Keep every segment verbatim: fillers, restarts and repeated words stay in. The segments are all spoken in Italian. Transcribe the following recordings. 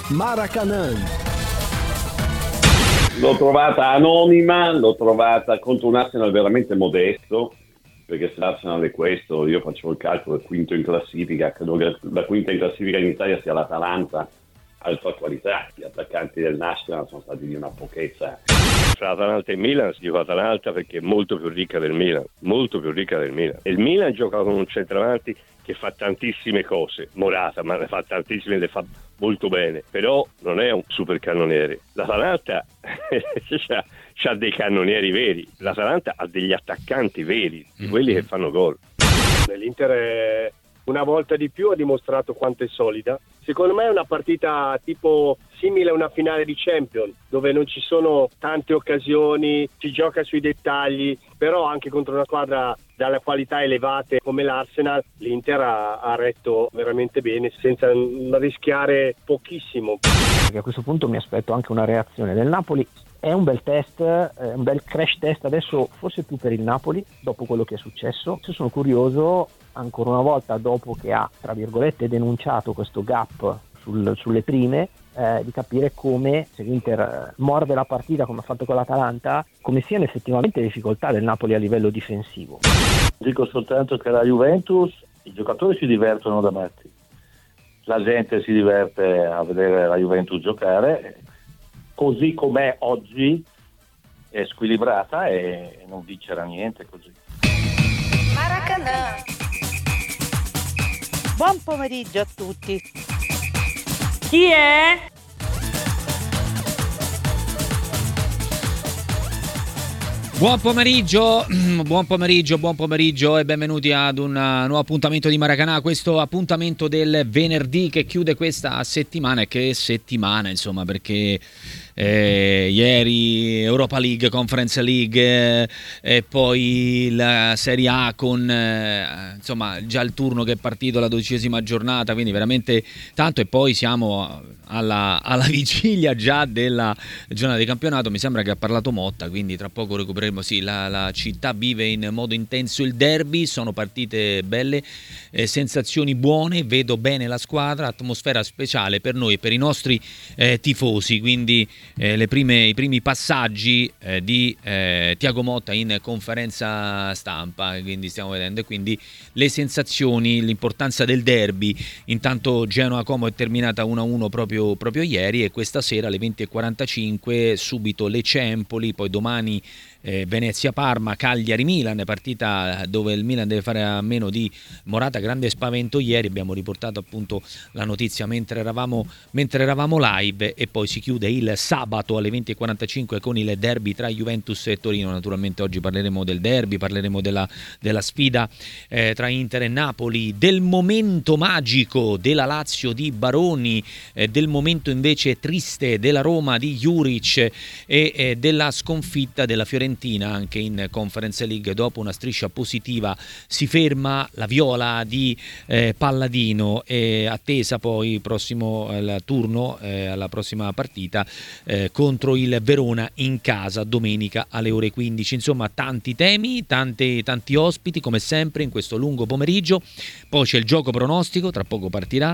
Maracanã. L'ho trovata anonima, l'ho trovata contro un Arsenal veramente modesto, perché se l'Arsenal è questo, io facevo il calcolo del quinto in classifica, credo che la quinta in classifica in Italia sia l'Atalanta, alta qualità, gli attaccanti del Nacional sono stati di una pochezza. Tra Atalanta e Milan si dico Atalanta perché è molto più ricca del Milan, molto più ricca del Milan. E il Milan gioca con un centravanti che fa tantissime cose, Morata, ma ne fa tantissime, le fa molto bene, però non è un super cannoniere. L'Atalanta c'ha, c'ha dei cannonieri veri, l'Atalanta ha degli attaccanti veri, di quelli che fanno gol. L'Inter è una volta di più ha dimostrato quanto è solida. Secondo me è una partita tipo simile a una finale di Champions, dove non ci sono tante occasioni, si gioca sui dettagli, però anche contro una squadra dalle qualità elevate come l'Arsenal, l'Inter ha, ha retto veramente bene senza rischiare pochissimo. A questo punto mi aspetto anche una reazione del Napoli. È un bel test, è un bel crash test adesso, forse più per il Napoli, dopo quello che è successo. Sono curioso, ancora una volta, dopo che ha, tra virgolette, denunciato questo gap sul, sulle prime, eh, di capire come, se l'Inter morde la partita come ha fatto con l'Atalanta, come siano effettivamente le difficoltà del Napoli a livello difensivo. Dico soltanto che la Juventus, i giocatori si divertono da matti, la gente si diverte a vedere la Juventus giocare, così com'è oggi è squilibrata e non vincerà niente così. Maracanã. Buon pomeriggio a tutti. Chi è? Buon pomeriggio, buon pomeriggio, buon pomeriggio e benvenuti ad un nuovo appuntamento di Maracanã, questo appuntamento del venerdì che chiude questa settimana. E che settimana, insomma, perché eh, ieri Europa League, Conference League eh, e poi la Serie A con eh, insomma già il turno che è partito, la dodicesima giornata, quindi veramente tanto, e poi siamo alla, alla vigilia già della giornata di campionato. Mi sembra che ha parlato Motta, quindi tra poco recupereremo. Sì, la, la città vive in modo intenso il derby, sono partite belle, eh, sensazioni buone, vedo bene la squadra, atmosfera speciale per noi e per i nostri eh, tifosi, quindi eh, le prime, i primi passaggi eh, di eh, Thiago Motta in conferenza stampa, quindi stiamo vedendo, e quindi le sensazioni, l'importanza del derby. Intanto Genoa-Como è terminata uno a uno proprio, proprio ieri, e questa sera alle venti e quarantacinque subito Lecce-Empoli, poi domani Eh, Venezia-Parma, Cagliari-Milan, partita dove il Milan deve fare a meno di Morata, grande spavento ieri, abbiamo riportato appunto la notizia mentre eravamo, mentre eravamo live, e poi si chiude il sabato alle venti e quarantacinque con il derby tra Juventus e Torino. Naturalmente oggi parleremo del derby, parleremo della, della sfida eh, tra Inter e Napoli, del momento magico della Lazio di Baroni, eh, del momento invece triste della Roma di Juric e eh, della sconfitta della Fiorentina anche in Conference League. Dopo una striscia positiva si ferma la viola di eh, Palladino, e attesa poi il prossimo il turno eh, alla prossima partita eh, contro il Verona in casa domenica alle ore quindici. Insomma, tanti temi, tanti, tanti ospiti come sempre in questo lungo pomeriggio. Poi c'è il gioco pronostico, tra poco partirà.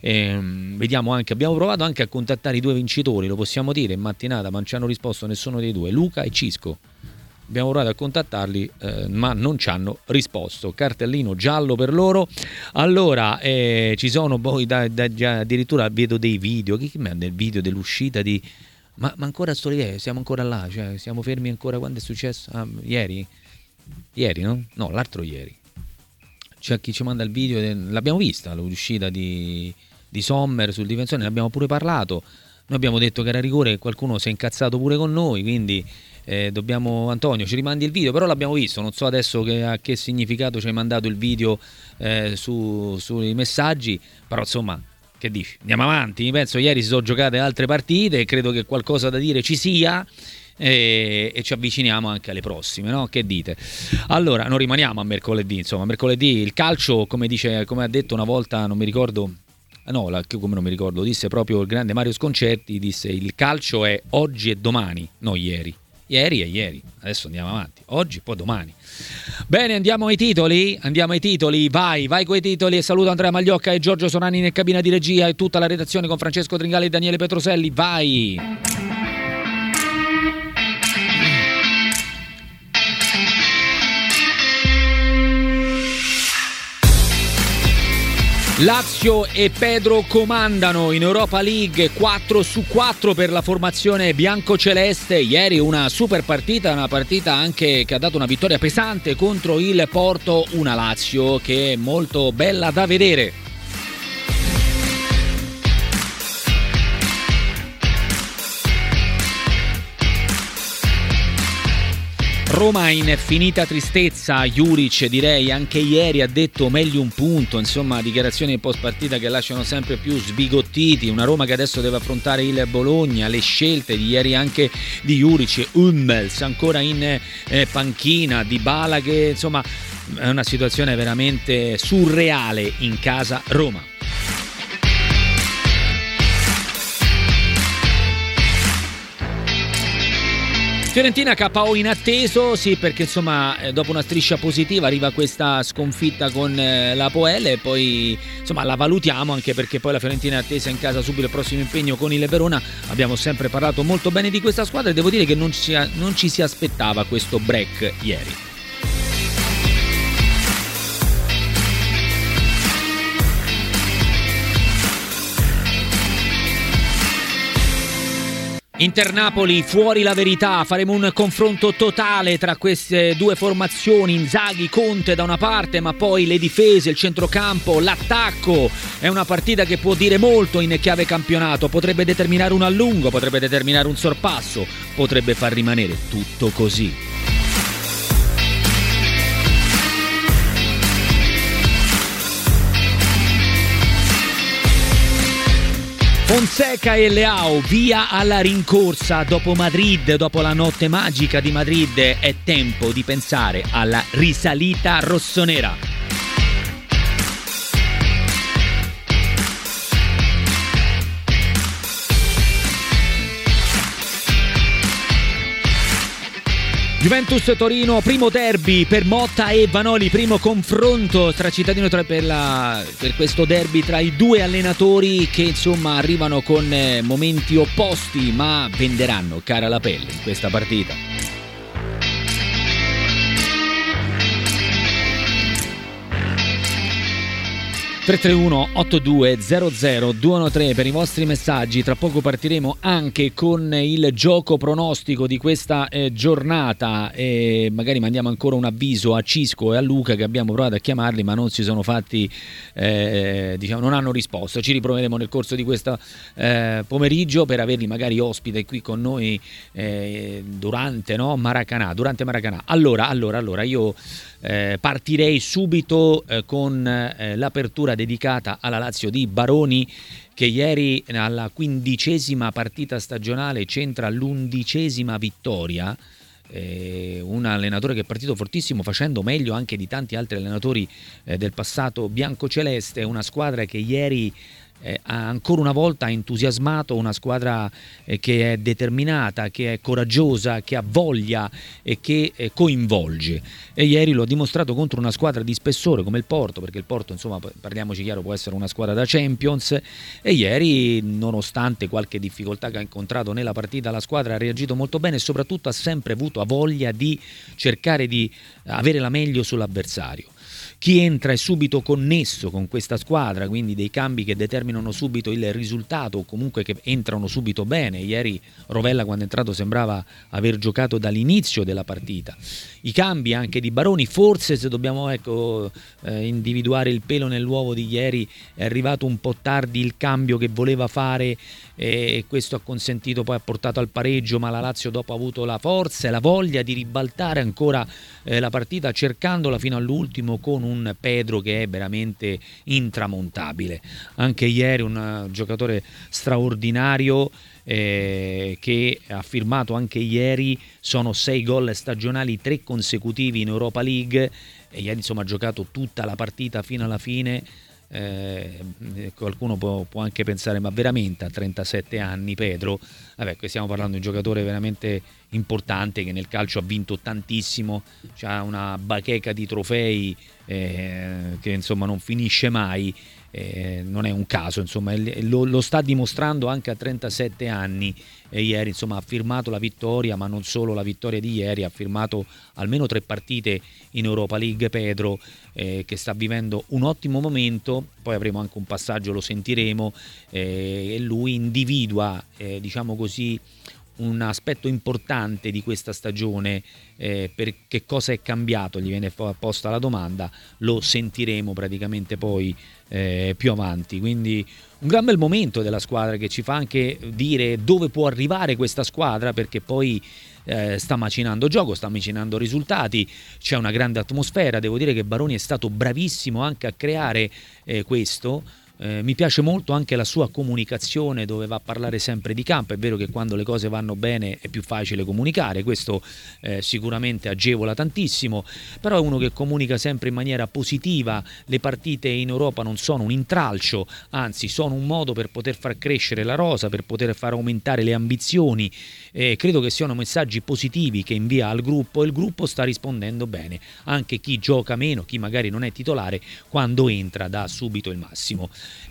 Ehm, vediamo anche, abbiamo provato anche a contattare i due vincitori, lo possiamo dire, in mattinata, ma non ci hanno risposto nessuno dei due, Luca e Cisco. Abbiamo provato a contattarli, eh, ma non ci hanno risposto. Cartellino giallo per loro. Allora, eh, ci sono poi da, da, già, addirittura vedo dei video. Chi mi ha del video dell'uscita di. Ma, ma ancora sto lì, siamo ancora là, cioè siamo fermi ancora. Quando è successo? Ah, ieri? Ieri, no? No, l'altro ieri. C'è chi ci manda il video, l'abbiamo vista l'uscita di, di Sommer sul difensore, ne abbiamo pure parlato. Noi abbiamo detto che era rigore e qualcuno si è incazzato pure con noi, quindi eh, dobbiamo, Antonio, ci rimandi il video, però l'abbiamo visto, non so adesso che, a che significato ci hai mandato il video eh, su, sui messaggi, però insomma, che dici? Andiamo avanti, penso ieri si sono giocate altre partite e credo che qualcosa da dire ci sia. E, e ci avviciniamo anche alle prossime, no? Che dite? Allora, non rimaniamo a mercoledì, insomma, mercoledì il calcio, come dice, come ha detto una volta, non mi ricordo, no, la, come non mi ricordo, disse proprio il grande Mario Sconcerti, disse il calcio è oggi e domani, non ieri. Ieri e ieri, adesso andiamo avanti, oggi e poi domani. Bene, andiamo ai titoli, andiamo ai titoli, vai, vai coi titoli e saluto Andrea Magliocca e Giorgio Sonani in cabina di regia e tutta la redazione con Francesco Tringali e Daniele Petroselli, vai! Lazio e Pedro comandano in Europa League, quattro su quattro per la formazione biancoceleste. Ieri una super partita, una partita anche che ha dato una vittoria pesante contro il Porto, una Lazio che è molto bella da vedere. Roma in finita tristezza, Juric direi anche ieri ha detto meglio un punto, insomma dichiarazioni post partita che lasciano sempre più sbigottiti, una Roma che adesso deve affrontare il Bologna, le scelte di ieri anche di Juric, Hummels ancora in eh, panchina, Dybala che insomma è una situazione veramente surreale in casa Roma. Fiorentina K O inatteso, sì, perché insomma dopo una striscia positiva arriva questa sconfitta con eh, la Poel e poi insomma la valutiamo anche perché poi la Fiorentina è attesa in casa subito il prossimo impegno con il Verona. Abbiamo sempre parlato molto bene di questa squadra e devo dire che non ci, non ci si aspettava questo break ieri. Inter-Napoli, fuori la verità, faremo un confronto totale tra queste due formazioni, Inzaghi, Conte da una parte, ma poi le difese, il centrocampo, l'attacco, è una partita che può dire molto in chiave campionato, potrebbe determinare un allungo, potrebbe determinare un sorpasso, potrebbe far rimanere tutto così. Fonseca e Leao via alla rincorsa dopo Madrid, dopo la notte magica di Madrid, è tempo di pensare alla risalita rossonera. Juventus-Torino, primo derby per Motta e Vanoli, primo confronto tra cittadino tra, per, la, per questo derby tra i due allenatori che insomma arrivano con eh, momenti opposti ma venderanno cara la pelle in questa partita. tre tre uno otto due zero zero due uno tre per i vostri messaggi. Tra poco partiremo anche con il gioco pronostico di questa eh, giornata e magari mandiamo ancora un avviso a Cisco e a Luca che abbiamo provato a chiamarli ma non si sono fatti eh, diciamo non hanno risposto. Ci riproveremo nel corso di questo eh, pomeriggio per averli magari ospite qui con noi eh, durante no Maracanà durante Maracanà. Allora allora allora io Eh, partirei subito eh, con eh, l'apertura dedicata alla Lazio di Baroni che ieri alla quindicesima partita stagionale centra l'undicesima vittoria. Eh, un allenatore che è partito fortissimo facendo meglio anche di tanti altri allenatori eh, del passato biancoceleste, una squadra che ieri Eh, ancora una volta ha entusiasmato, una squadra eh, che è determinata, che è coraggiosa, che ha voglia e che eh, coinvolge e ieri lo ha dimostrato contro una squadra di spessore come il Porto, perché il Porto insomma parliamoci chiaro può essere una squadra da Champions e ieri nonostante qualche difficoltà che ha incontrato nella partita la squadra ha reagito molto bene e soprattutto ha sempre avuto voglia di cercare di avere la meglio sull'avversario. Chi entra è subito connesso con questa squadra, quindi dei cambi che determinano subito il risultato o comunque che entrano subito bene. Ieri Rovella quando è entrato sembrava aver giocato dall'inizio della partita. I cambi anche di Baroni, forse se dobbiamo ecco, eh, individuare il pelo nell'uovo di ieri, è arrivato un po' tardi il cambio che voleva fare e questo ha consentito, poi ha portato al pareggio, ma la Lazio dopo ha avuto la forza e la voglia di ribaltare ancora eh, la partita cercandola fino all'ultimo con un Pedro che è veramente intramontabile. Anche ieri un giocatore straordinario eh, che ha firmato anche ieri, sono sei gol stagionali, tre consecutivi in Europa League e ieri insomma ha giocato tutta la partita fino alla fine. Eh, qualcuno può, può anche pensare, ma veramente a trentasette anni Pedro? Vabbè, qui stiamo parlando di un giocatore veramente importante che nel calcio ha vinto tantissimo, ha una bacheca di trofei eh, che insomma non finisce mai. Eh, non è un caso, insomma, lo, lo sta dimostrando anche a trentasette anni. E ieri insomma ha firmato la vittoria, ma non solo la vittoria di ieri, ha firmato almeno tre partite in Europa League Pedro, eh, che sta vivendo un ottimo momento. Poi avremo anche un passaggio, lo sentiremo, eh, e lui individua eh, diciamo così un aspetto importante di questa stagione. Eh, per che cosa è cambiato, gli viene posta la domanda, lo sentiremo praticamente poi eh, più avanti. Quindi un gran bel momento della squadra, che ci fa anche dire dove può arrivare questa squadra, perché poi eh, sta macinando gioco, sta macinando risultati, c'è una grande atmosfera. Devo dire che Baroni è stato bravissimo anche a creare eh, questo. Eh, mi piace molto anche la sua comunicazione, dove va a parlare sempre di campo. È vero che quando le cose vanno bene è più facile comunicare, questo eh, sicuramente agevola tantissimo, però è uno che comunica sempre in maniera positiva. Le partite in Europa non sono un intralcio, anzi sono un modo per poter far crescere la rosa, per poter far aumentare le ambizioni. Eh, credo che siano messaggi positivi che invia al gruppo, e il gruppo sta rispondendo bene. Anche chi gioca meno, chi magari non è titolare, quando entra dà subito il massimo.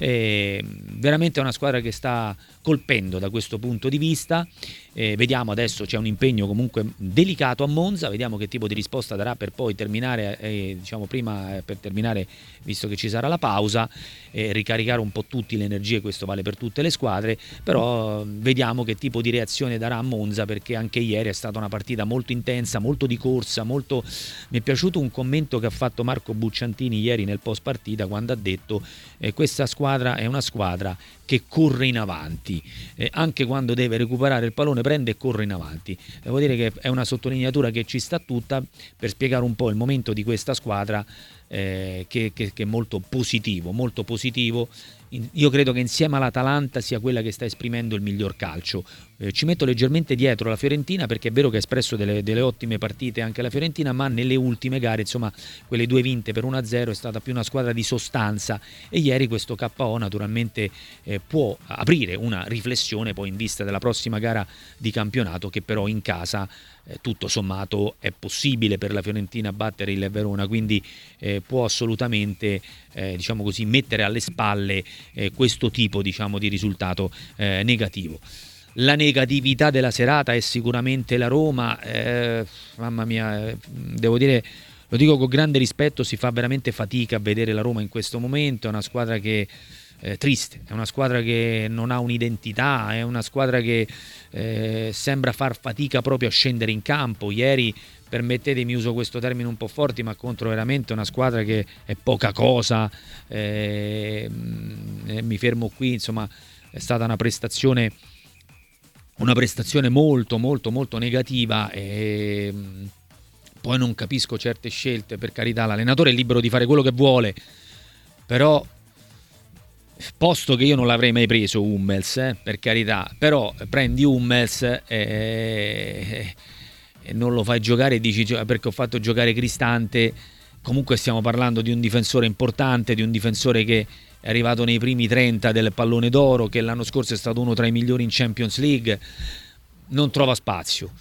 Eh, veramente è una squadra che sta colpendo da questo punto di vista. Eh, vediamo adesso, c'è un impegno comunque delicato a Monza, vediamo che tipo di risposta darà per poi terminare, eh, diciamo prima eh, per terminare, visto che ci sarà la pausa, eh, ricaricare un po' tutte le energie. Questo vale per tutte le squadre, però vediamo che tipo di reazione darà a Monza, perché anche ieri è stata una partita molto intensa, molto di corsa, molto... Mi è piaciuto un commento che ha fatto Marco Bucciantini ieri nel post partita, quando ha detto eh, questa squadra è una squadra che corre in avanti, eh, anche quando deve recuperare il pallone prende e corre in avanti. Devo dire che è una sottolineatura che ci sta tutta per spiegare un po' il momento di questa squadra, eh, che, che, che è molto positivo, molto positivo. Io credo che insieme all'Atalanta sia quella che sta esprimendo il miglior calcio. Eh, ci metto leggermente dietro la Fiorentina, perché è vero che ha espresso delle, delle ottime partite anche la Fiorentina, ma nelle ultime gare, insomma, quelle due vinte per uno a zero, è stata più una squadra di sostanza. E ieri questo K O naturalmente eh, può aprire una riflessione poi in vista della prossima gara di campionato, che però in casa eh, tutto sommato è possibile per la Fiorentina battere il Verona, quindi eh, può assolutamente eh, diciamo così mettere alle spalle eh, questo tipo diciamo di risultato eh, negativo. La negatività della serata è sicuramente la Roma. Eh, mamma mia, eh, devo dire, lo dico con grande rispetto, si fa veramente fatica a vedere la Roma in questo momento. È una squadra che è triste, è una squadra che non ha un'identità, è una squadra che eh, sembra far fatica proprio a scendere in campo. Ieri, permettetemi, uso questo termine un po' forte, ma contro veramente una squadra che è poca cosa. Eh, mi fermo qui, insomma, è stata una prestazione una prestazione molto molto molto negativa, e poi non capisco certe scelte. Per carità, l'allenatore è libero di fare quello che vuole, però posto che io non l'avrei mai preso Hummels, eh, per carità, però prendi Hummels e eh, eh, non lo fai giocare e dici perché ho fatto giocare Cristante. Comunque stiamo parlando di un difensore importante, di un difensore che è arrivato nei primi trenta del pallone d'oro, che l'anno scorso è stato uno tra i migliori in Champions League. Non trova spazio.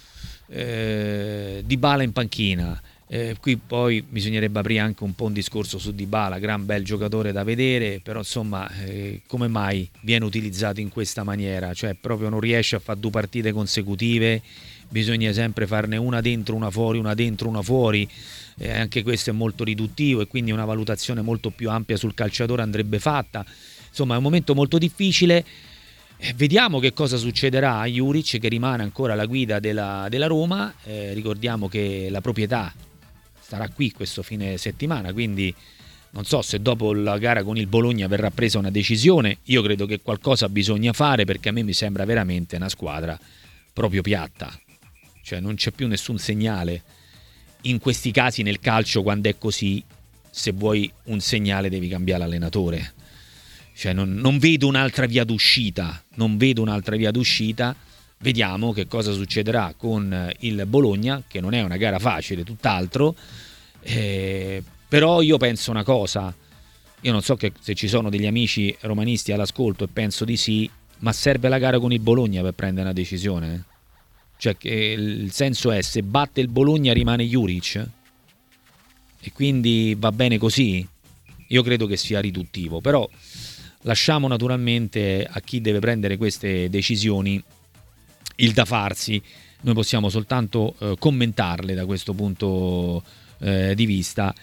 eh, Dybala in panchina. Eh, qui poi bisognerebbe aprire anche un po' un discorso su Dybala, gran bel giocatore da vedere, però insomma eh, come mai viene utilizzato in questa maniera? Cioè proprio non riesce a fare due partite consecutive, bisogna sempre farne una dentro, una fuori, una dentro, una fuori. Eh, anche questo è molto riduttivo, e quindi una valutazione molto più ampia sul calciatore andrebbe fatta. Insomma è un momento molto difficile. Eh, vediamo che cosa succederà a Juric, che rimane ancora alla guida della, della Roma. Eh, ricordiamo che la proprietà starà qui questo fine settimana, quindi non so se dopo la gara con il Bologna verrà presa una decisione. Io credo che qualcosa bisogna fare, perché a me mi sembra veramente una squadra proprio piatta, cioè non c'è più nessun segnale. In questi casi nel calcio, quando è così, se vuoi un segnale devi cambiare allenatore. Cioè non, non vedo un'altra via d'uscita, non vedo un'altra via d'uscita. Vediamo che cosa succederà con il Bologna, che non è una gara facile, tutt'altro. Eh, però io penso una cosa, io non so che, se ci sono degli amici romanisti all'ascolto, e penso di sì, ma serve la gara con il Bologna per prendere una decisione, eh? Cioè che il senso è, se batte il Bologna rimane Juric e quindi va bene così? Io credo che sia riduttivo, però lasciamo naturalmente a chi deve prendere queste decisioni il da farsi. Noi possiamo soltanto eh, commentarle da questo punto eh, di vista,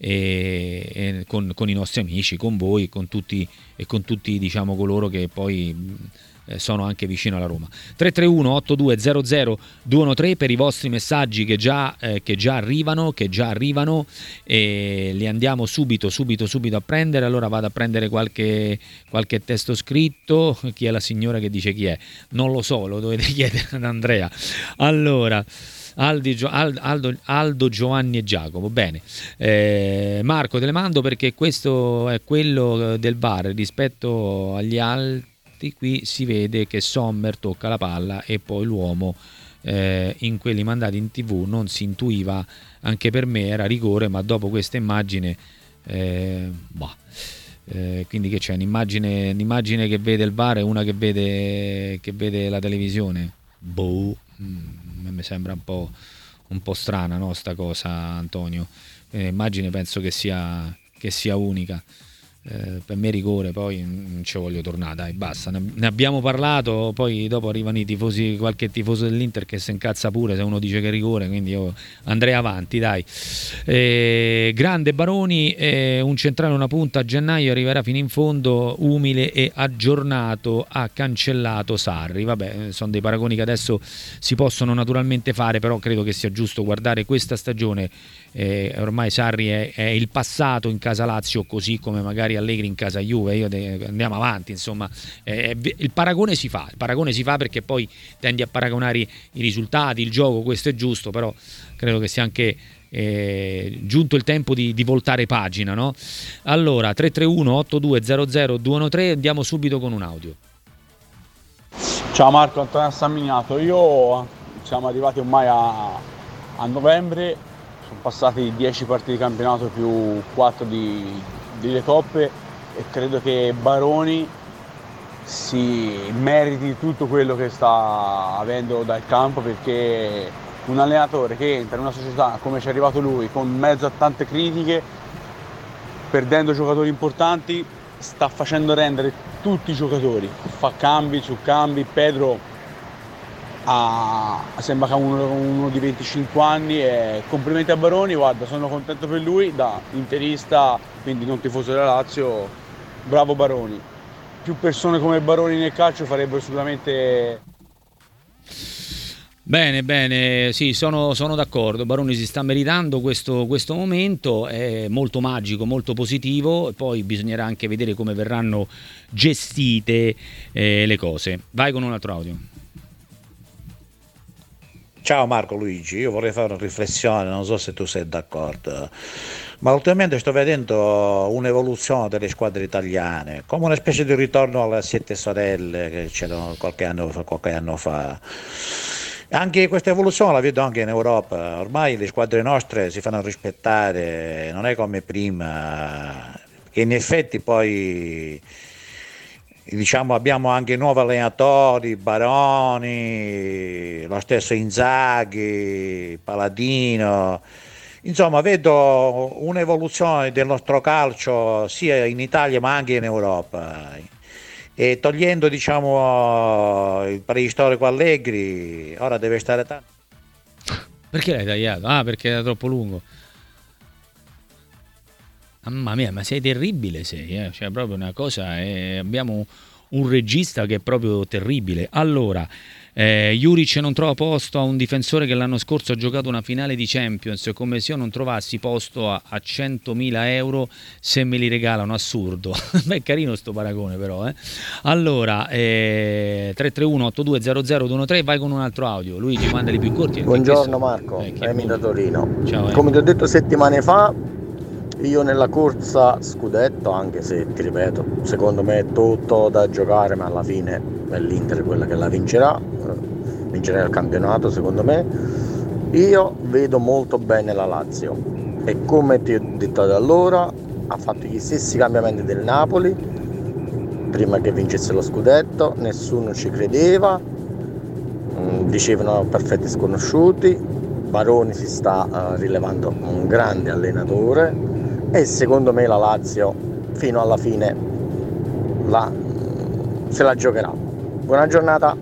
e, e con, con i nostri amici, con voi, con tutti, e con tutti, diciamo, coloro che poi eh, sono anche vicino alla Roma. Tre tre uno otto due zero zero due uno tre per i vostri messaggi che già, eh, che già arrivano, che già arrivano, e li andiamo subito, subito, subito a prendere. Allora vado a prendere qualche, qualche testo scritto. Chi è la signora che dice chi è? Non lo so, lo dovete chiedere ad Andrea. Allora, Aldi, Aldo, Aldo, Giovanni e Giacomo, bene. eh, Marco, te le mando perché questo è quello del V A R. Rispetto agli altri, qui si vede che Sommer tocca la palla e poi l'uomo, eh, in quelli mandati in tv non si intuiva, anche per me era rigore, ma dopo questa immagine eh, bah. Eh, quindi che c'è un'immagine, un'immagine che vede il V A R e una che vede, che vede la televisione. Boh, mm, mi sembra un po', un po' strana, no, sta cosa, Antonio. Eh, immagine penso che sia, che sia unica. Eh, per me rigore, poi non ci voglio tornare, dai, basta, ne abbiamo parlato. Poi dopo arrivano i tifosi, qualche tifoso dell'Inter che si incazza pure se uno dice che è rigore, quindi io andrei avanti, dai. Eh, grande Baroni, eh, un centrale, una punta, a gennaio arriverà fino in fondo, umile e aggiornato, ha cancellato Sarri. Vabbè, sono dei paragoni che adesso si possono naturalmente fare, però credo che sia giusto guardare questa stagione. Eh, ormai Sarri è, è il passato in casa Lazio, così come magari Allegri in casa Juve. Io de- andiamo avanti, insomma, eh, il paragone si fa il paragone si fa perché poi tendi a paragonare i, i risultati, il gioco, questo è giusto, però credo che sia anche eh, giunto il tempo di, di voltare pagina, no? Allora, tre tre uno otto due zero zero due uno tre, andiamo subito con un audio. Ciao Marco, Antonio Samminiato. Io siamo arrivati ormai a, a novembre. Sono passati dieci partite di campionato più quattro di, di le coppe, e credo che Baroni si meriti tutto quello che sta avendo dal campo, perché un allenatore che entra in una società come ci è arrivato lui, con mezzo a tante critiche, perdendo giocatori importanti, sta facendo rendere tutti i giocatori, fa cambi su cambi. Pedro Ah, sembra che ha uno, uno di venticinque anni, e complimenti a Baroni. Guarda, sono contento per lui, da interista, quindi non tifoso della Lazio. Bravo Baroni. Più persone come Baroni nel calcio farebbero sicuramente. Bene, bene, sì, sono, sono d'accordo. Baroni si sta meritando questo, questo momento, è molto magico, molto positivo, e poi bisognerà anche vedere come verranno gestite eh, le cose. Vai con un altro audio. Ciao Marco Luigi, io vorrei fare una riflessione, non so se tu sei d'accordo, ma ultimamente sto vedendo un'evoluzione delle squadre italiane, come una specie di ritorno alle Sette Sorelle che c'erano qualche anno fa, qualche anno fa. Anche questa evoluzione la vedo anche in Europa, ormai le squadre nostre si fanno rispettare, non è come prima, che in effetti poi... Diciamo, abbiamo anche nuovi allenatori, Baroni, lo stesso Inzaghi, Paladino. Insomma, vedo un'evoluzione del nostro calcio sia in Italia ma anche in Europa. E togliendo, diciamo, il preistorico Allegri, ora deve stare tanto. Perché l'hai tagliato? Ah, perché era troppo lungo. Mamma mia, ma sei terribile, sei, eh? Cioè proprio una cosa, eh, abbiamo un regista che è proprio terribile. Allora, eh, Juric non trova posto a un difensore che l'anno scorso ha giocato una finale di Champions, come se io non trovassi posto a, a centomila euro se me li regalano, assurdo. Beh, è carino sto paragone però, eh. Allora, eh, tre tre uno otto due zero zero due uno tre, vai con un altro audio. Luigi, mandali più corti. Buongiorno Marco, eh, Emi da Torino. Ciao, eh. Come ti ho detto settimane fa, io nella corsa scudetto, anche se ti ripeto, secondo me è tutto da giocare, ma alla fine è l'Inter quella che la vincerà, vincerà il campionato secondo me. Io vedo molto bene la Lazio e come ti ho detto da allora, ha fatto gli stessi cambiamenti del Napoli prima che vincesse lo scudetto, nessuno ci credeva, dicevano perfetti sconosciuti. Baroni si sta uh, rilevando un grande allenatore e secondo me la Lazio fino alla fine la, se la giocherà. Buona giornata.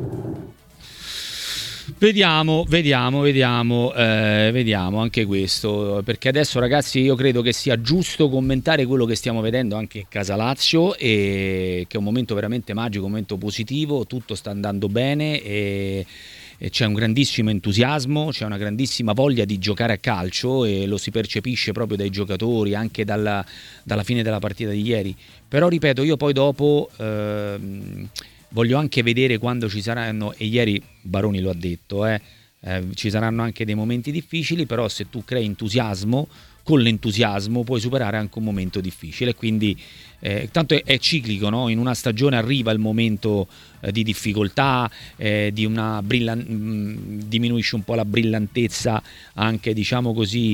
Vediamo, vediamo, vediamo, eh, vediamo anche questo, perché adesso ragazzi io credo che sia giusto commentare quello che stiamo vedendo anche in casa Lazio, e che è un momento veramente magico, un momento positivo, tutto sta andando bene e, e c'è un grandissimo entusiasmo, c'è una grandissima voglia di giocare a calcio e lo si percepisce proprio dai giocatori, anche dalla, dalla fine della partita di ieri. Però ripeto, io poi dopo... Ehm, voglio anche vedere quando ci saranno, e ieri Baroni lo ha detto, eh, eh, ci saranno anche dei momenti difficili, però se tu crei entusiasmo, con l'entusiasmo puoi superare anche un momento difficile, quindi eh, tanto è, è ciclico, no? In una stagione arriva il momento eh, di difficoltà, eh, di una brillan- mh, diminuisce un po' la brillantezza anche, diciamo così,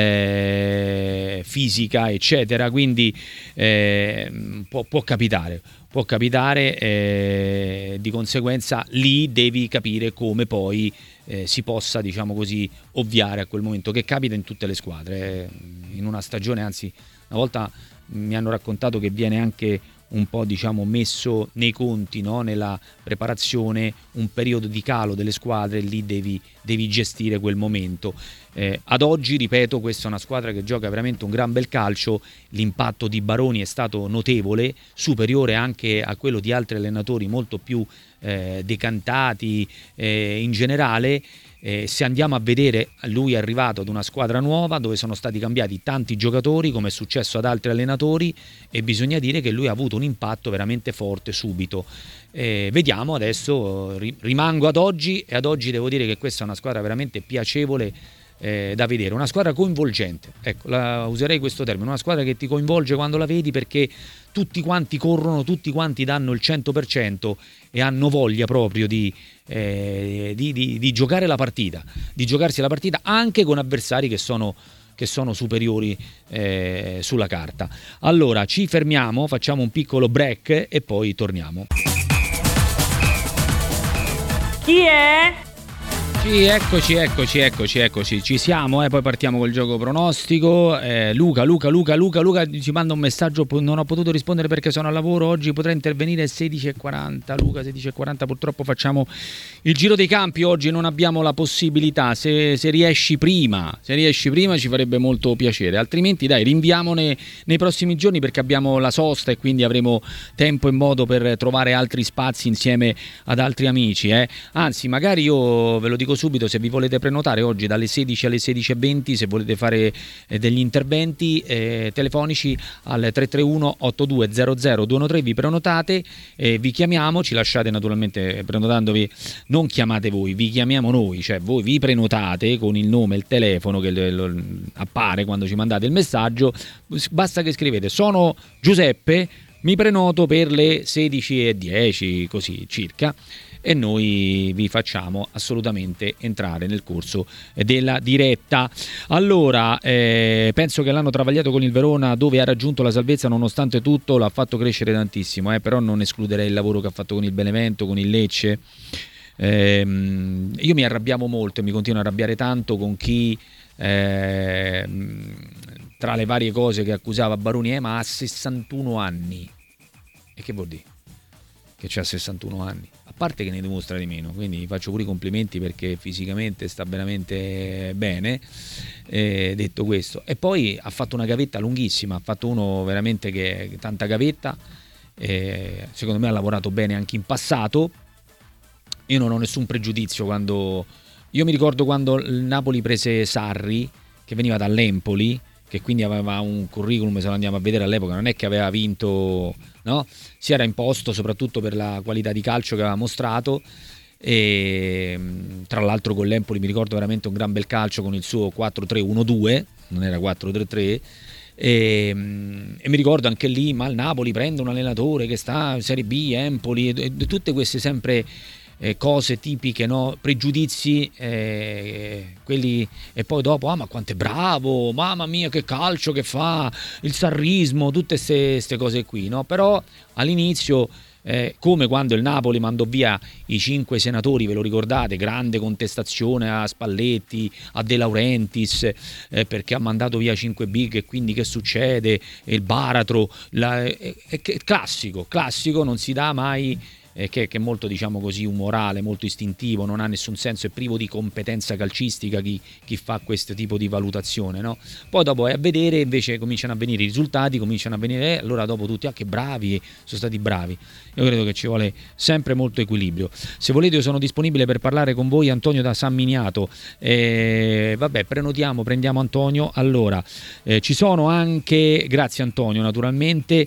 eh, fisica, eccetera, quindi eh, può, può capitare. Può capitare, eh, di conseguenza lì devi capire come poi eh, si possa, diciamo così, ovviare a quel momento, che capita in tutte le squadre. In una stagione, anzi, una volta mi hanno raccontato che viene anche un po', diciamo, messo nei conti, no? Nella preparazione, un periodo di calo delle squadre, lì devi, devi gestire quel momento. Eh, ad oggi, ripeto, questa è una squadra che gioca veramente un gran bel calcio, l'impatto di Baroni è stato notevole, superiore anche a quello di altri allenatori molto più eh, decantati eh, in generale. Eh, se andiamo a vedere, lui è arrivato ad una squadra nuova dove sono stati cambiati tanti giocatori, come è successo ad altri allenatori, e bisogna dire che lui ha avuto un impatto veramente forte subito. Eh, vediamo adesso, ri- rimango ad oggi, e ad oggi devo dire che questa è una squadra veramente piacevole eh, da vedere, una squadra coinvolgente, ecco, la, userei questo termine, una squadra che ti coinvolge quando la vedi, perché tutti quanti corrono, tutti quanti danno il cento per cento e hanno voglia proprio di, eh, di, di, di giocare la partita, di giocarsi la partita anche con avversari che sono, che sono superiori eh, sulla carta. Allora ci fermiamo, facciamo un piccolo break e poi torniamo. Chi è? Sì, eccoci, eccoci, eccoci, eccoci, ci siamo, eh, poi partiamo col gioco pronostico. Eh, Luca, Luca, Luca, Luca, Luca ci manda un messaggio, non ho potuto rispondere perché sono al lavoro, oggi potrei intervenire sedici e quaranta, Luca, sedici e quaranta, purtroppo facciamo il giro dei campi, oggi non abbiamo la possibilità, se, se riesci prima, se riesci prima ci farebbe molto piacere, altrimenti dai, rinviamone nei prossimi giorni perché abbiamo la sosta e quindi avremo tempo e modo per trovare altri spazi insieme ad altri amici, eh. Anzi, magari io ve lo dico subito, se vi volete prenotare oggi dalle sedici alle sedici e venti, se volete fare eh, degli interventi eh, telefonici al tre tre uno otto due zero zero due uno tre, vi prenotate, eh, vi chiamiamo, ci lasciate naturalmente prenotandovi, non chiamate voi, vi chiamiamo noi, cioè voi vi prenotate con il nome e il telefono che le, lo, appare quando ci mandate il messaggio, basta che scrivete sono Giuseppe, mi prenoto per le sedici e dieci, così circa, e noi vi facciamo assolutamente entrare nel corso della diretta. Allora, eh, penso che l'hanno travagliato con il Verona, dove ha raggiunto la salvezza, nonostante tutto l'ha fatto crescere tantissimo, eh, però non escluderei il lavoro che ha fatto con il Benevento, con il Lecce. Eh, io mi arrabbiavo molto e mi continuo a arrabbiare tanto con chi eh, tra le varie cose che accusava Baroni, eh, ma ha sessantuno anni. E che vuol dire? Che c'ha sessantuno anni, a parte che ne dimostra di meno, quindi faccio pure i complimenti perché fisicamente sta veramente bene, eh, detto questo. E poi ha fatto una gavetta lunghissima, ha fatto uno veramente che tanta gavetta, eh, secondo me ha lavorato bene anche in passato. Io non ho nessun pregiudizio quando, io mi ricordo quando il Napoli prese Sarri, che veniva dall'Empoli, che quindi aveva un curriculum, se lo andiamo a vedere all'epoca, non è che aveva vinto, no? Si era imposto soprattutto per la qualità di calcio che aveva mostrato, e tra l'altro con l'Empoli mi ricordo veramente un gran bel calcio con il suo quattro tre uno due, non era quattro tre tre, e, e mi ricordo anche lì, ma il Napoli prende un allenatore che sta in Serie B, Empoli, e, e tutte queste sempre eh, cose tipiche, no? Pregiudizi, eh, quelli, e poi dopo, ah ma quanto è bravo, mamma mia che calcio che fa, il sarrismo, tutte queste cose qui, no? Però all'inizio, Eh, come quando il Napoli mandò via i cinque senatori, ve lo ricordate? Grande contestazione a Spalletti, a De Laurentiis, eh, perché ha mandato via cinque big e quindi che succede? Il baratro, la, è, è, è classico, classico, non si dà mai, eh, che, che è molto, diciamo così, umorale, molto istintivo, non ha nessun senso, è privo di competenza calcistica chi, chi fa questo tipo di valutazione, no? Poi dopo è a vedere, invece cominciano a venire i risultati, cominciano a venire, eh, allora dopo tutti, ah che bravi, sono stati bravi. Io credo che ci vuole sempre molto equilibrio. Se volete io sono disponibile per parlare con voi, Antonio da San Miniato. Eh, vabbè, prenotiamo, prendiamo Antonio. Allora, eh, ci sono anche, grazie Antonio naturalmente,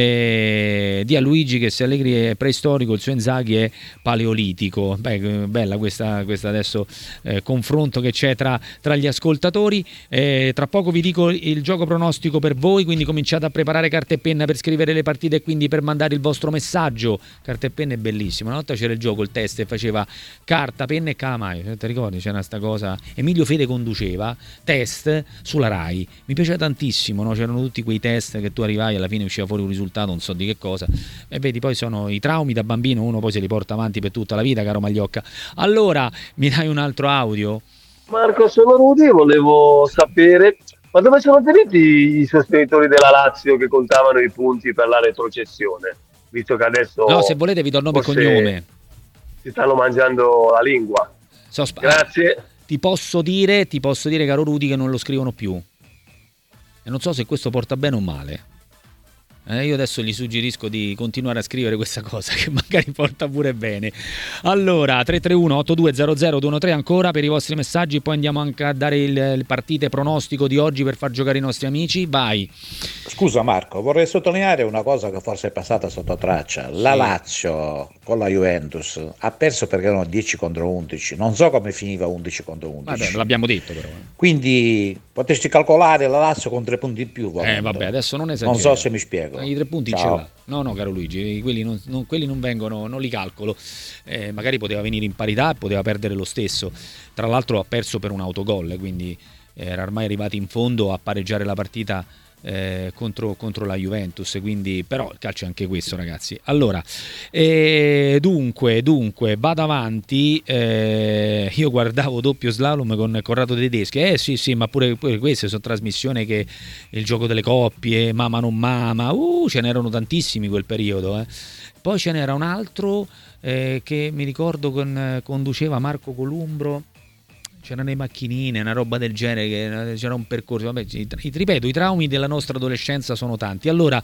eh, di a Luigi che se Allegri è preistorico, il suo Inzaghi è paleolitico. Beh, bella questa, questa adesso eh, confronto che c'è tra, tra gli ascoltatori. Eh, tra poco vi dico il gioco pronostico per voi, quindi cominciate a preparare carta e penna per scrivere le partite e quindi per mandare il vostro messaggio. Carta e penna è bellissimo. Una volta c'era il gioco, il test, e faceva carta, penna e calamaio. Ti ricordi? C'era sta cosa. Emilio Fede conduceva test sulla Rai. Mi piaceva tantissimo, no? C'erano tutti quei test che tu arrivavi, alla fine usciva fuori un risultato, non so di che cosa. E vedi, poi sono i traumi da bambino, uno poi se li porta avanti per tutta la vita, caro Magliocca. Allora, mi dai un altro audio? Marco, sono Rudy, volevo sapere, ma dove sono finiti i sostenitori della Lazio che contavano i punti per la retrocessione? Visto che adesso... No, se volete vi do il nome e cognome. Si stanno mangiando la lingua. So, sp- Grazie. Ti posso dire, ti posso dire, caro Rudy, che non lo scrivono più. E non so se questo porta bene o male. Eh, io adesso gli suggerisco di continuare a scrivere questa cosa che magari porta pure bene. Allora, tre tre uno otto due zero zero due uno tre ancora per i vostri messaggi, poi andiamo anche a dare il, il partite pronostico di oggi per far giocare i nostri amici. Vai. Scusa Marco, vorrei sottolineare una cosa che forse è passata sotto traccia. La Sì. Lazio con la Juventus ha perso perché erano dieci contro undici. Non so come finiva undici contro undici. Vabbè, l'abbiamo detto però. Quindi potresti calcolare la Lazio con tre punti in più. Eh vabbè, adesso non Non esageriamo. so se mi spiego. I tre punti Ciao. ce l'ha. No, no, caro Luigi, quelli non, non, quelli non vengono, non li calcolo. Eh, magari poteva venire in parità, poteva perdere lo stesso. Tra l'altro ha perso per un autogol, quindi era ormai arrivati in fondo a pareggiare la partita eh, contro, contro la Juventus. Quindi, però il calcio è anche questo, ragazzi. Allora, eh, dunque, dunque, vado avanti. Eh, io guardavo doppio slalom con Corrado Tedeschi. Eh sì, sì, ma pure, pure queste sono trasmissioni che il gioco delle coppie, Mama non mama, uh, ce n'erano tantissimi quel periodo. Eh. Poi ce n'era un altro eh, che mi ricordo con, conduceva Marco Columbro. C'erano le macchinine, una roba del genere, che c'era un percorso. Vabbè, ti ripeto, i traumi della nostra adolescenza sono tanti. Allora,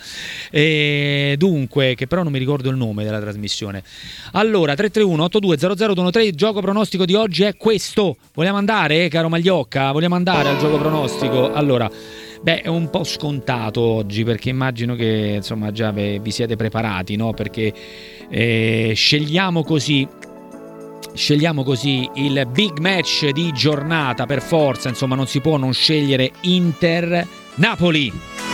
eh, dunque, che però non mi ricordo il nome della trasmissione. Allora, tre tre uno otto due zero zero due uno tre, il gioco pronostico di oggi è questo. Vogliamo andare, caro Magliocca? Vogliamo andare al gioco pronostico? Allora, beh, è un po' scontato oggi, perché immagino che insomma già vi siete preparati, no? Perché eh, scegliamo così. Scegliamo così il big match di giornata, per forza, insomma non si può non scegliere Inter-Napoli.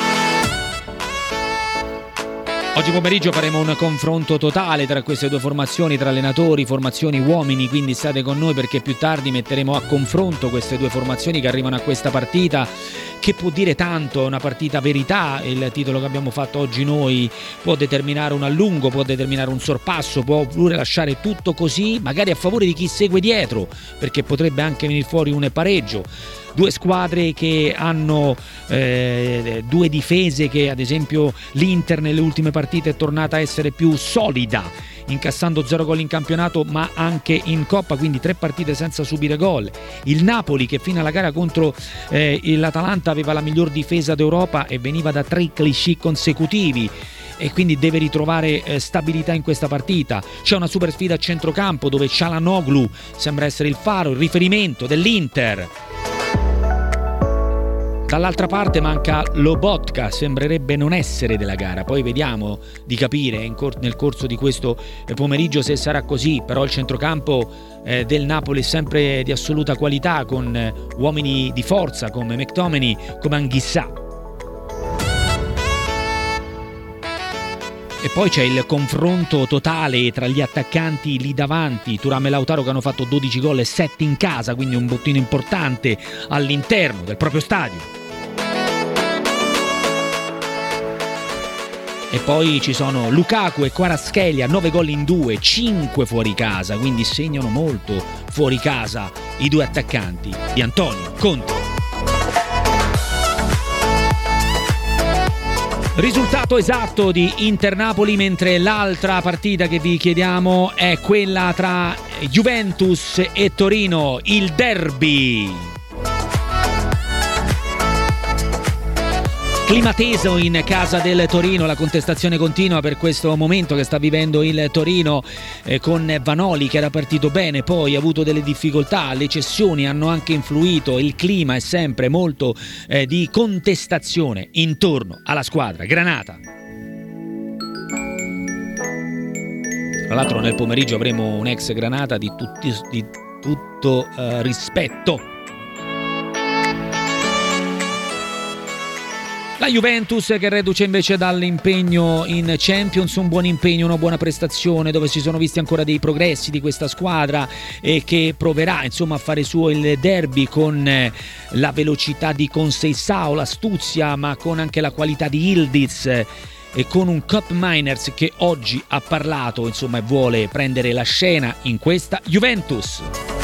Oggi pomeriggio faremo un confronto totale tra queste due formazioni, tra allenatori, formazioni, uomini, quindi state con noi perché più tardi metteremo a confronto queste due formazioni che arrivano a questa partita, che può dire tanto, è una partita verità. Il titolo che abbiamo fatto oggi noi può determinare un allungo, può determinare un sorpasso, può pure lasciare tutto così, magari a favore di chi segue dietro, perché potrebbe anche venire fuori un pareggio. Due squadre che hanno eh, due difese, che ad esempio l'Inter nelle ultime partite è tornata a essere più solida, incassando zero gol in campionato ma anche in Coppa, quindi tre partite senza subire gol. Il Napoli che fino alla gara contro eh, l'Atalanta aveva la miglior difesa d'Europa e veniva da tre cliché consecutivi e quindi deve ritrovare eh, stabilità in questa partita. C'è una super sfida a centrocampo dove Çalhanoğlu sembra essere il faro, il riferimento dell'Inter. Dall'altra parte manca Lobotka, sembrerebbe non essere della gara, poi vediamo di capire in cor- nel corso di questo pomeriggio se sarà così, però il centrocampo eh, del Napoli è sempre di assoluta qualità, con eh, uomini di forza come McTominay, come Anghissà. E poi c'è il confronto totale tra gli attaccanti lì davanti, Thuram e Lautaro, che hanno fatto dodici gol e sette in casa, quindi un bottino importante all'interno del proprio stadio. E poi ci sono Lukaku e Kvaratskhelia, nove gol in due, cinque fuori casa, quindi segnano molto fuori casa i due attaccanti di Antonio Conte. Risultato esatto di Inter-Napoli, mentre l'altra partita che vi chiediamo è quella tra Juventus e Torino, il derby. Clima teso in casa del Torino, la contestazione continua per questo momento che sta vivendo il Torino, eh, con Vanoli che era partito bene, poi ha avuto delle difficoltà, le cessioni hanno anche influito, il clima è sempre molto eh, di contestazione intorno alla squadra granata. Tra l'altro nel pomeriggio avremo un ex Granata di, tutti, di tutto eh, rispetto. La Juventus che reduce invece dall'impegno in Champions, un buon impegno, una buona prestazione dove si sono visti ancora dei progressi di questa squadra e che proverà insomma a fare suo il derby con la velocità di Conceição, l'astuzia, ma con anche la qualità di Yildiz e con un Cup Miners che oggi ha parlato insomma e vuole prendere la scena in questa Juventus.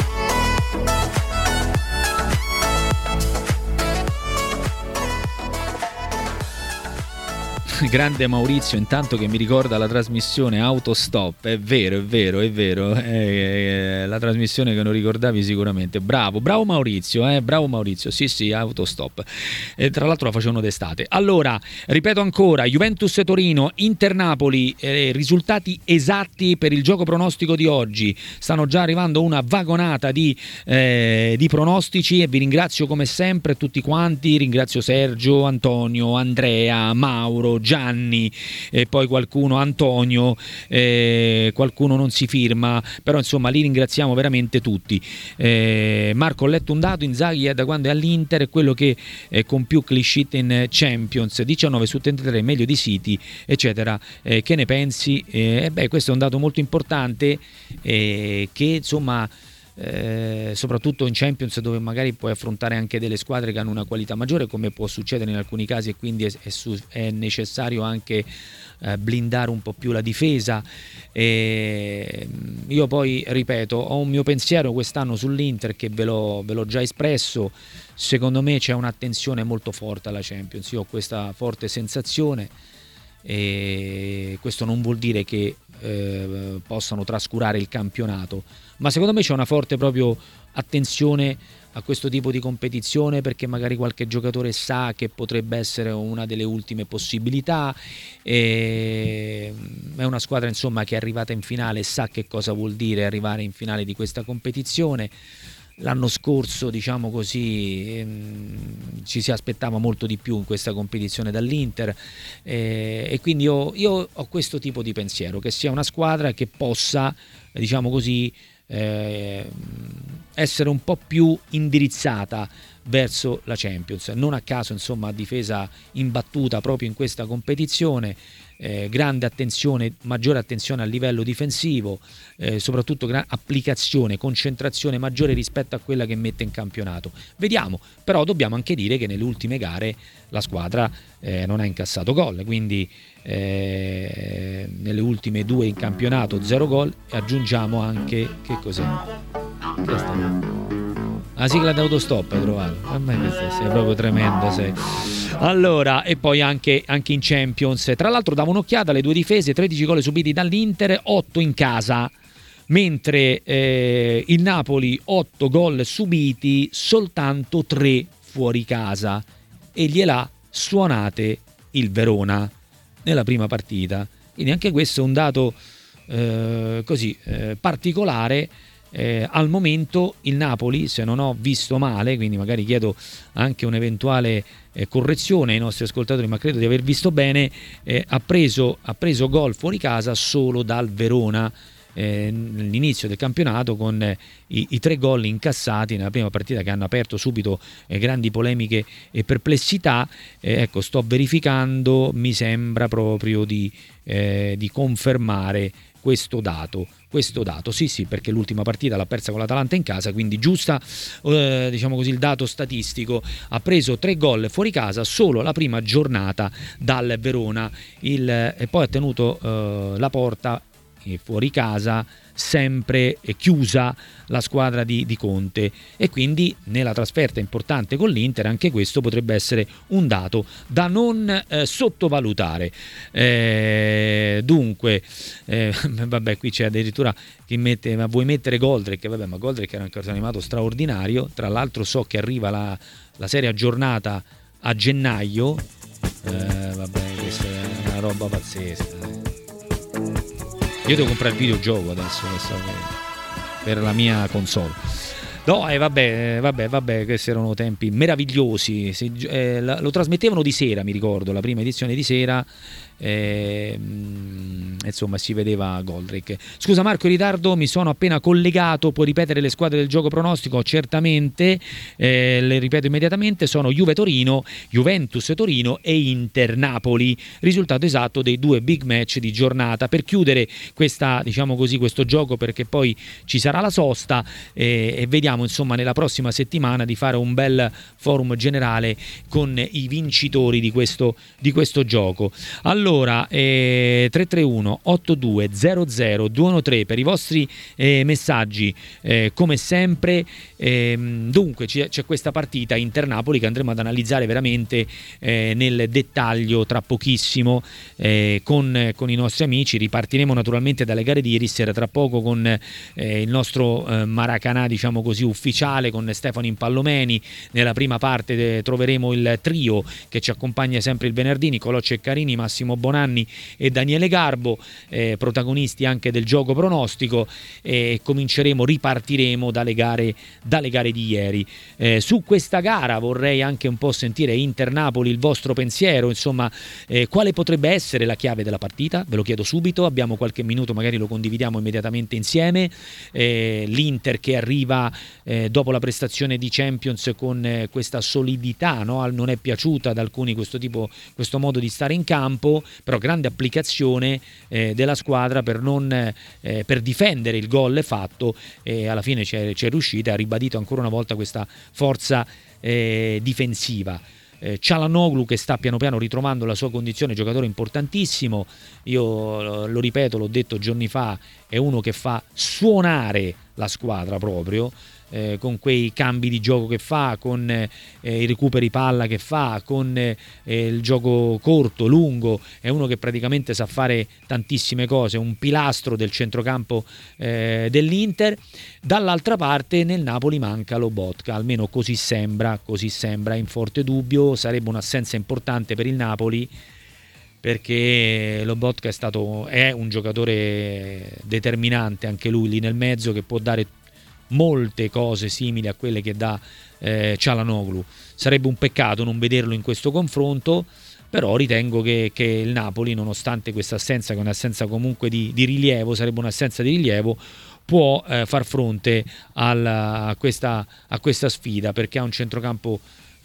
Grande Maurizio intanto che mi ricorda la trasmissione Autostop, è vero, è vero, è vero, è la trasmissione che non ricordavi sicuramente, bravo, bravo Maurizio, eh, bravo Maurizio, sì sì, Autostop, e tra l'altro la facevano d'estate. Allora, ripeto ancora, Juventus Torino, Inter Napoli, eh, risultati esatti per il gioco pronostico di oggi, stanno già arrivando una vagonata di, eh, di pronostici e vi ringrazio come sempre tutti quanti, ringrazio Sergio, Antonio, Andrea, Mauro, Gianni e poi qualcuno, Antonio, eh, qualcuno non si firma, però insomma li ringraziamo veramente tutti. eh, Marco, ho letto un dato, Inzaghi è da quando è all'Inter è quello che eh, con più clean sheet in Champions, diciannove su trentatré, meglio di City eccetera, eh, che ne pensi? Eh, beh, questo è un dato molto importante, eh, che insomma Eh, soprattutto in Champions dove magari puoi affrontare anche delle squadre che hanno una qualità maggiore, come può succedere in alcuni casi, e quindi è, è, su, è necessario anche eh, blindare un po' più la difesa. E io poi ripeto, ho un mio pensiero quest'anno sull'Inter che ve l'ho, ve l'ho già espresso. Secondo me c'è un'attenzione molto forte alla Champions, io ho questa forte sensazione, e questo non vuol dire che eh, possano trascurare il campionato, ma secondo me c'è una forte proprio attenzione a questo tipo di competizione, perché magari qualche giocatore sa che potrebbe essere una delle ultime possibilità, e è una squadra insomma che è arrivata in finale, sa che cosa vuol dire arrivare in finale di questa competizione. L'anno scorso, diciamo così, ehm, ci si aspettava molto di più in questa competizione dall'Inter, eh, e quindi io, io ho questo tipo di pensiero, che sia una squadra che possa, diciamo così, eh, essere un po' più indirizzata verso la Champions. Non a caso, insomma, difesa imbattuta proprio in questa competizione. Eh, grande attenzione, maggiore attenzione a livello difensivo, eh, soprattutto gra- applicazione, concentrazione maggiore rispetto a quella che mette in campionato. Vediamo, però dobbiamo anche dire che nelle ultime gare la squadra eh, non ha incassato gol, quindi eh, nelle ultime due in campionato zero gol, e aggiungiamo anche, che cos'è? Che è la sigla d'autostop hai trovato? A me sei proprio tremendo, sei. Allora, e poi anche, anche in Champions. Tra l'altro davo un'occhiata alle due difese, tredici gol subiti dall'Inter, otto in casa, mentre eh, il Napoli otto gol subiti, soltanto tre fuori casa, e gliel'ha suonate il Verona nella prima partita. Quindi anche questo è un dato eh, così eh, particolare. Eh, al momento il Napoli, se non ho visto male, quindi magari chiedo anche un'eventuale eh, correzione ai nostri ascoltatori, ma credo di aver visto bene, eh, ha preso, ha preso gol fuori casa solo dal Verona, eh, l'inizio del campionato con eh, i, i tre gol incassati nella prima partita, che hanno aperto subito eh, grandi polemiche e perplessità. Eh, ecco, sto verificando, mi sembra proprio di, eh, di confermare questo dato. Questo dato, sì sì, perché l'ultima partita l'ha persa con l'Atalanta in casa, quindi giusta, eh, diciamo così, il dato statistico. Ha preso tre gol fuori casa solo la prima giornata dal Verona, il, e poi ha tenuto eh, la porta fuori casa sempre chiusa la squadra di, di Conte, e quindi nella trasferta importante con l'Inter anche questo potrebbe essere un dato da non eh, sottovalutare. Eh, dunque eh, vabbè, qui c'è addirittura chi mette, ma vuoi mettere Goldrick? Vabbè, ma Goldrick era un cartone animato straordinario, tra l'altro so che arriva la, la serie aggiornata a gennaio, eh, vabbè, questa è una roba pazzesca. Io devo comprare il videogioco adesso per la mia console. No, e eh, vabbè, vabbè, vabbè, questi erano tempi meravigliosi. Si, eh, lo trasmettevano di sera, mi ricordo, la prima edizione di sera. Eh, insomma, si vedeva Goldrick. Scusa Marco, in ritardo, mi sono appena collegato. Puoi ripetere le squadre del gioco pronostico? Certamente, eh, le ripeto immediatamente. Sono Juve Torino, Juventus Torino e Inter Napoli. Risultato esatto dei due big match di giornata, per chiudere questa, diciamo così, questo gioco, perché poi ci sarà la sosta, eh, e vediamo insomma nella prossima settimana di fare un bel forum generale con i vincitori di questo, di questo gioco. Allora Allora, eh, tre tre uno otto due zero zero due uno tre per i vostri eh, messaggi, eh, come sempre. Eh, dunque c'è, c'è questa partita Inter-Napoli che andremo ad analizzare veramente eh, nel dettaglio tra pochissimo eh, con, con i nostri amici. Ripartiremo naturalmente dalle gare di ieri sera tra poco con eh, il nostro eh, Maracanà, diciamo così, ufficiale, con Stefano Impallomeni. Nella prima parte de- troveremo il trio che ci accompagna sempre il venerdì: Nicolò Ceccarini, Massimo Bonanni e Daniele Garbo, eh, protagonisti anche del gioco pronostico, e cominceremo, ripartiremo dalle gare, dalle gare di ieri. Eh, su questa gara vorrei anche un po' sentire Inter-Napoli, il vostro pensiero, insomma, eh, quale potrebbe essere la chiave della partita? Ve lo chiedo subito, abbiamo qualche minuto, magari lo condividiamo immediatamente insieme. Eh, L'Inter che arriva eh, dopo la prestazione di Champions con eh, questa solidità, no? Non è piaciuta ad alcuni questo tipo, questo modo di stare in campo, però grande applicazione eh, della squadra per, non, eh, per difendere il gol fatto, e alla fine c'è, c'è riuscita, ha ribadito ancora una volta questa forza eh, difensiva. Eh, Çalhanoğlu che sta piano piano ritrovando la sua condizione, giocatore importantissimo, io lo, lo ripeto, l'ho detto giorni fa, è uno che fa suonare la squadra proprio, eh, con quei cambi di gioco che fa, con eh, i recuperi palla che fa, con eh, il gioco corto, lungo. È uno che praticamente sa fare tantissime cose, un pilastro del centrocampo eh, dell'Inter. Dall'altra parte nel Napoli manca Lobotka, almeno così sembra, così sembra, in forte dubbio. Sarebbe un'assenza importante per il Napoli, perché Lobotka è stato è un giocatore determinante anche lui lì nel mezzo, che può dare molte cose simili a quelle che dà eh, Çalhanoğlu. Sarebbe un peccato non vederlo in questo confronto, però ritengo che, che il Napoli, nonostante questa assenza, che è un'assenza comunque di, di rilievo, sarebbe un'assenza di rilievo, può eh, far fronte alla, a, questa, a questa sfida, perché ha un centrocampo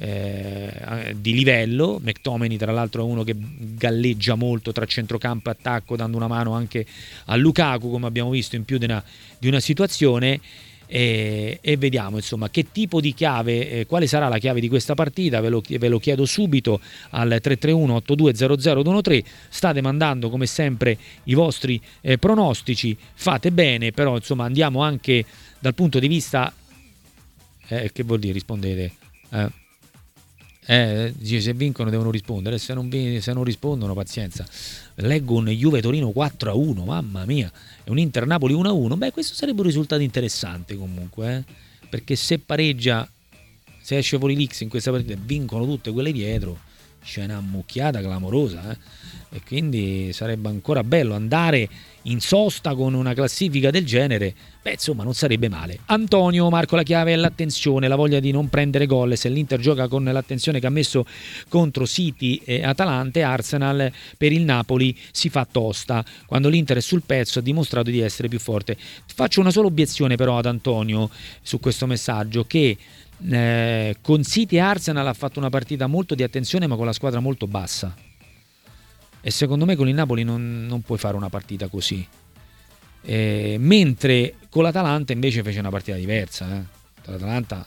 Eh, di livello. McTominay tra l'altro è uno che galleggia molto tra centrocampo e attacco, dando una mano anche a Lukaku, come abbiamo visto in più di una, di una situazione. E, e vediamo insomma che tipo di chiave, eh, quale sarà la chiave di questa partita. Ve lo, ve lo chiedo subito al tre tre uno otto due zero zero due uno tre. State mandando come sempre i vostri eh, pronostici, fate bene, però insomma andiamo anche dal punto di vista eh, che vuol dire rispondete eh Eh, se vincono devono rispondere, se non, se non rispondono pazienza. Leggo un Juve Torino quattro a uno, mamma mia, e un Inter Napoli uno a uno. Beh, questo sarebbe un risultato interessante comunque, eh? Perché se pareggia, se esce fuori l'X in questa partita, vincono tutte quelle dietro, c'è una mucchiata clamorosa, eh? E quindi sarebbe ancora bello andare in sosta con una classifica del genere. Beh, insomma, non sarebbe male. Antonio, Marco, la chiave è l'attenzione, la voglia di non prendere gol. Se l'Inter gioca con l'attenzione che ha messo contro City, e Atalanta e Arsenal, per il Napoli si fa tosta. Quando l'Inter è sul pezzo ha dimostrato di essere più forte. Faccio una sola obiezione però ad Antonio su questo messaggio, che eh, con City e Arsenal ha fatto una partita molto di attenzione ma con la squadra molto bassa. E secondo me con il Napoli non, non puoi fare una partita così. Eh, mentre con l'Atalanta invece fece una partita diversa. Eh. L'Atalanta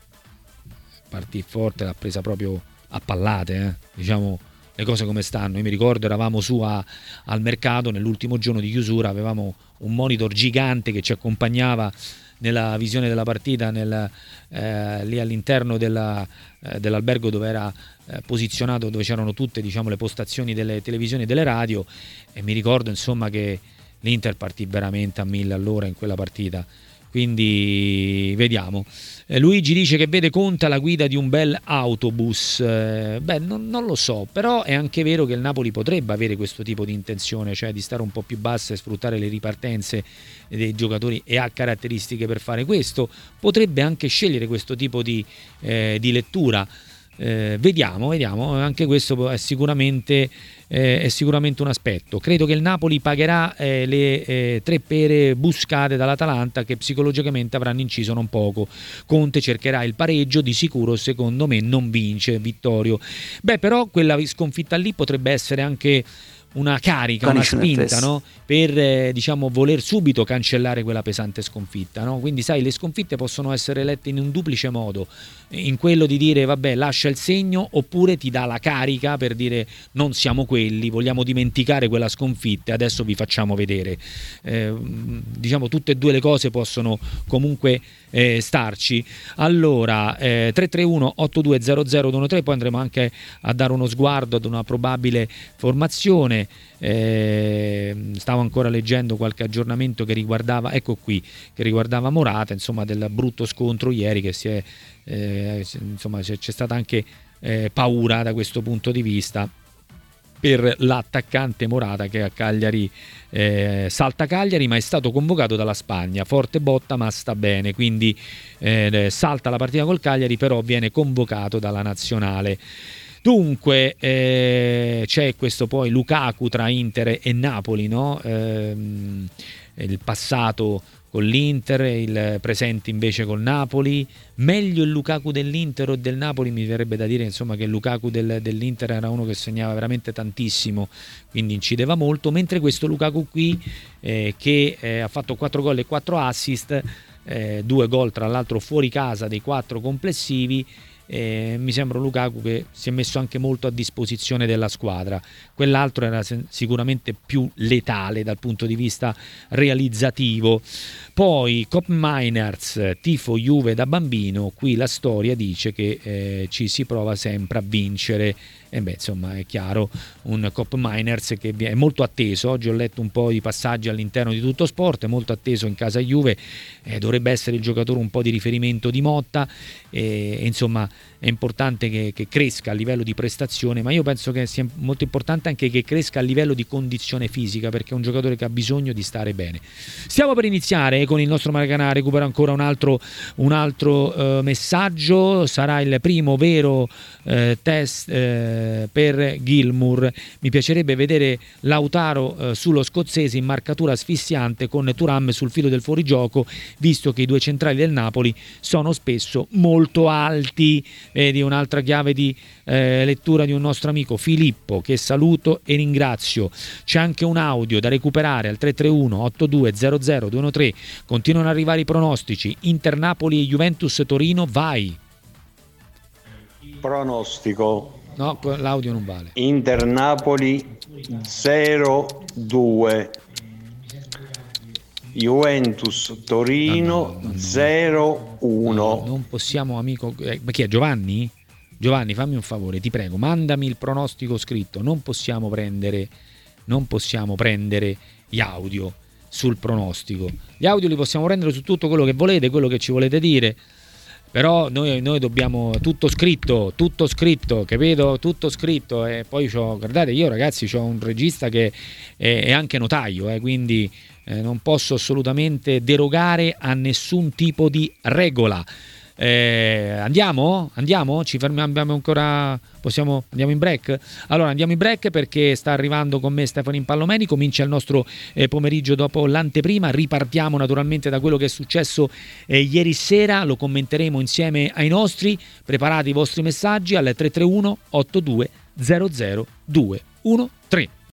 partì forte, l'ha presa proprio a pallate. Eh. Diciamo le cose come stanno. Io mi ricordo, eravamo su a, al mercato nell'ultimo giorno di chiusura, avevamo un monitor gigante che ci accompagnava nella visione della partita nel, eh, lì all'interno della, eh, dell'albergo dove era eh, posizionato, dove c'erano tutte, diciamo, le postazioni delle televisioni e delle radio, e mi ricordo insomma che l'Inter partì veramente a mille all'ora in quella partita. Quindi vediamo. Eh, Luigi dice che vede Conte alla guida di un bel autobus. Eh, beh, non, non lo so, però è anche vero che il Napoli potrebbe avere questo tipo di intenzione, cioè di stare un po' più bassa e sfruttare le ripartenze dei giocatori, e ha caratteristiche per fare questo. Potrebbe anche scegliere questo tipo di, eh, di lettura. Eh, vediamo, vediamo, anche questo è sicuramente, eh, è sicuramente un aspetto. Credo che il Napoli pagherà eh, le eh, tre pere buscate dall'Atalanta, che psicologicamente avranno inciso non poco. Conte cercherà il pareggio, di sicuro secondo me non vince, Vittorio. Beh, però quella sconfitta lì potrebbe essere anche una carica, una spinta, no? Per eh, diciamo voler subito cancellare quella pesante sconfitta, no? Quindi sai, le sconfitte possono essere lette in un duplice modo, in quello di dire vabbè, lascia il segno, oppure ti dà la carica per dire non siamo quelli, vogliamo dimenticare quella sconfitta e adesso vi facciamo vedere. Eh, diciamo tutte e due le cose possono comunque eh, starci. Allora eh, tre tre uno otto due zero zero uno tre, poi andremo anche a dare uno sguardo ad una probabile formazione. Eh, stavo ancora leggendo qualche aggiornamento che riguardava, ecco qui, che riguardava Morata, insomma, del brutto scontro ieri, che si è eh, insomma c'è, c'è stata anche eh, paura da questo punto di vista per l'attaccante Morata, che a Cagliari eh, salta Cagliari, ma è stato convocato dalla Spagna, forte botta ma sta bene, quindi eh, salta la partita col Cagliari, però viene convocato dalla nazionale. Dunque eh, c'è questo poi Lukaku tra Inter e Napoli, no? Ehm, il passato con l'Inter, il presente invece col Napoli. Meglio il Lukaku dell'Inter o del Napoli? Mi verrebbe da dire insomma che il Lukaku del, dell'Inter era uno che segnava veramente tantissimo, quindi incideva molto, mentre questo Lukaku qui eh, che eh, ha fatto quattro gol e quattro assist, eh, due gol tra l'altro fuori casa dei quattro complessivi. Eh, mi sembra un Lukaku che si è messo anche molto a disposizione della squadra. Quell'altro era sicuramente più letale dal punto di vista realizzativo. Poi Cop Miners, tifo Juve da bambino, qui la storia dice che eh, ci si prova sempre a vincere. E beh, insomma, è chiaro, un Cop Miners che è molto atteso. Oggi ho letto un po' di passaggi all'interno di Tutto Sport, è molto atteso in casa Juve, eh, dovrebbe essere il giocatore un po' di riferimento di Motta, e, e insomma è importante che, che cresca a livello di prestazione, ma io penso che sia molto importante anche che cresca a livello di condizione fisica, perché è un giocatore che ha bisogno di stare bene. Stiamo per iniziare con il nostro Maracanã, recupero ancora un altro, un altro eh, messaggio, sarà il primo vero eh, test eh, per Gilmour. Mi piacerebbe vedere Lautaro eh, sullo scozzese in marcatura asfissiante con Thuram sul filo del fuorigioco, visto che i due centrali del Napoli sono spesso molto alti. Vedi, un'altra chiave di eh, lettura di un nostro amico Filippo, che saluto e ringrazio. C'è anche un audio da recuperare al tre tre uno otto due zero zero due uno tre. Continuano ad arrivare i pronostici. Inter Napoli e Juventus Torino, vai. Pronostico. No, l'audio non vale. Inter Napoli zero due. Juventus Torino no, no, no, no. zero uno. No, non possiamo, amico. Eh, ma chi è, Giovanni? Giovanni, fammi un favore, ti prego, mandami il pronostico scritto. Non possiamo prendere, non possiamo prendere gli audio sul pronostico. Gli audio li possiamo prendere su tutto quello che volete, quello che ci volete dire. però noi, noi dobbiamo tutto scritto, tutto scritto, capito? Tutto scritto. E poi c'ho, guardate, io ragazzi c'ho un regista che è, è anche notaio, eh, quindi eh, non posso assolutamente derogare a nessun tipo di regola. Eh, andiamo? Andiamo? Ci fermiamo? Abbiamo ancora? Possiamo? Andiamo in break? Allora andiamo in break perché sta arrivando con me Stefano Impallomeni. Comincia il nostro eh, pomeriggio dopo l'anteprima. Ripartiamo naturalmente da quello che è successo eh, ieri sera. Lo commenteremo insieme ai nostri. Preparate i vostri messaggi al tre tre uno otto due zero zero due uno tre.